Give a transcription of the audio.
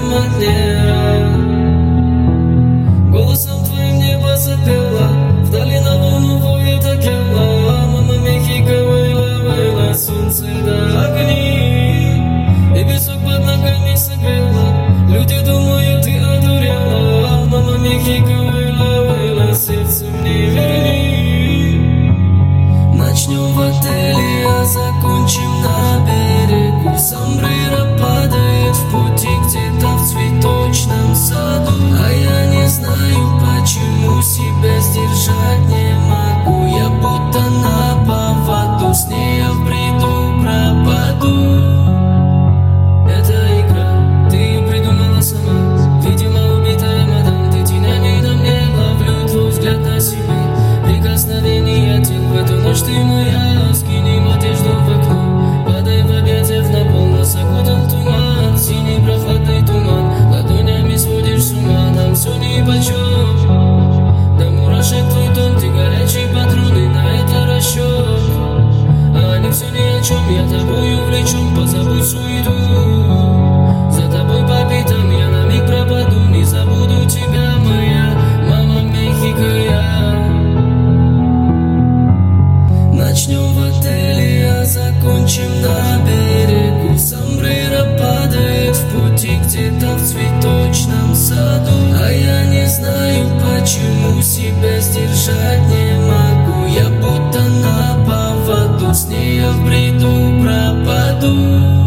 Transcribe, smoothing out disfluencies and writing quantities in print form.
манера. Голосом твоим небо запела, вдали на луну воет океана. Мама Мехико, войла, солнце да огни, и песок под ногами согрела. Люди думают, ты одурела. Мама Мехико, войла, сердце мне верни. Начнем в отеле, а закончим на берегу. Сомбреро падает в пути где-то в цветочном саду. А я не знаю, почему себя сдержать не могу. Я будто на поводу, с ней я в бреду пропаду. Это игра, ты ее придумала сама. Видимо, убитая мадам, ты тень, не на мне. Ловлю твой взгляд на себе, прикосновение тел. В эту ночь ты моя, скинем одежду в окно. Падай в объятиях на пол, нас окутал туман. Синий прохладный туман, ладонями сводишь с ума. Нам все нипочем, до мурашек твой тон. Ты горячий патрон, и на это расчет. А они все ни о чем, я тобой увлечен. Позабудь суету, за тобой по пятам я на миг пропаду. Не забуду тебя, моя мама Мехико, я. Начнем в отеле, а закончим на берегу. Сомбреро падает в пути где-то в цветочном саду. А я не знаю, почему себя сдержать не могу. Я будто на поводу, с ней я в бреду пропаду.